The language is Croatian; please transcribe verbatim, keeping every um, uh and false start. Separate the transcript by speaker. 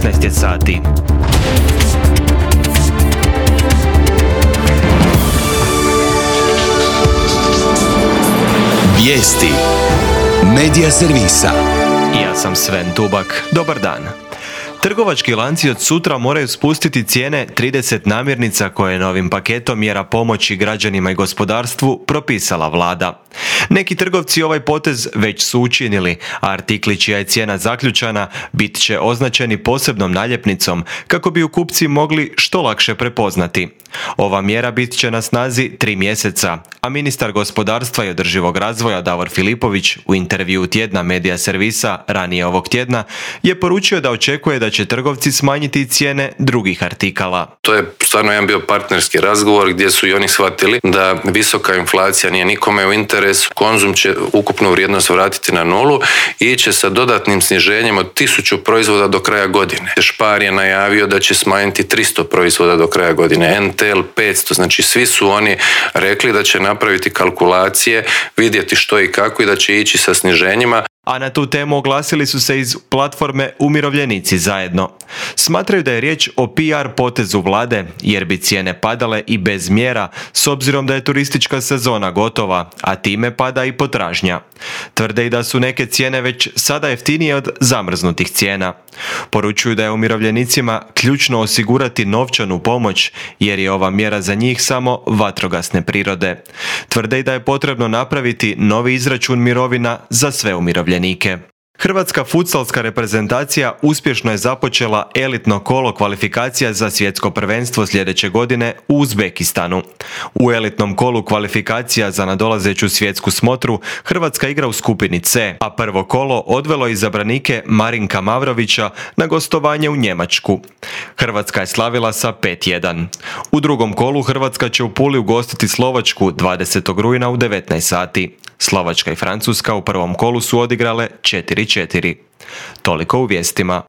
Speaker 1: šesnaest je sati.
Speaker 2: Vijesti Medija servisa.
Speaker 1: Ja sam Sven Tubak. Dobar dan. Trgovački lanci od sutra moraju spustiti cijene trideset namirnica koje je novim paketom mjera pomoći građanima i gospodarstvu propisala vlada. Neki trgovci ovaj potez već su učinili, a artikli čija je cijena zaključana bit će označeni posebnom naljepnicom kako bi ju kupci mogli što lakše prepoznati. Ova mjera bit će na snazi tri mjeseca, a ministar gospodarstva i održivog razvoja Davor Filipović u intervjuu tjedna Medija servisa ranije ovog tjedna je poručio da očekuje da će trgovci smanjiti cijene drugih artikala.
Speaker 3: To je stvarno jedan bio partnerski razgovor gdje su i oni shvatili da visoka inflacija nije nikome u interesu. Konzum će ukupnu vrijednost vratiti na nulu i iće sa dodatnim sniženjem od tisuću proizvoda do kraja godine. Spar je najavio da će smanjiti tristo proizvoda do kraja godine, N T L petsto, znači svi su oni rekli da će napraviti kalkulacije, vidjeti što i kako i da će ići sa sniženjima.
Speaker 1: A na tu temu oglasili su se iz platforme Umirovljenici zajedno. Smatraju da je riječ o P R potezu vlade, jer bi cijene padale i bez mjera, s obzirom da je turistička sezona gotova, a time pada i potražnja. Tvrde i da su neke cijene već sada jeftinije od zamrznutih cijena. Poručuju da je umirovljenicima ključno osigurati novčanu pomoć, jer je ova mjera za njih samo vatrogasne prirode. Tvrde i da je potrebno napraviti novi izračun mirovina za sve umirovljenike. Hrvatska futsalska reprezentacija uspješno je započela elitno kolo kvalifikacija za svjetsko prvenstvo sljedeće godine u Uzbekistanu. U elitnom kolu kvalifikacija za nadolazeću svjetsku smotru Hrvatska igra u skupini C, a prvo kolo odvelo izabranike Marinka Mavrovića na gostovanje u Njemačku. Hrvatska je slavila sa pet jedan. U drugom kolu Hrvatska će u Puli ugostiti Slovačku dvadesetog rujna u devetnaest sati. Slovačka i Francuska u prvom kolu su odigrale četiri četiri. Toliko u vijestima.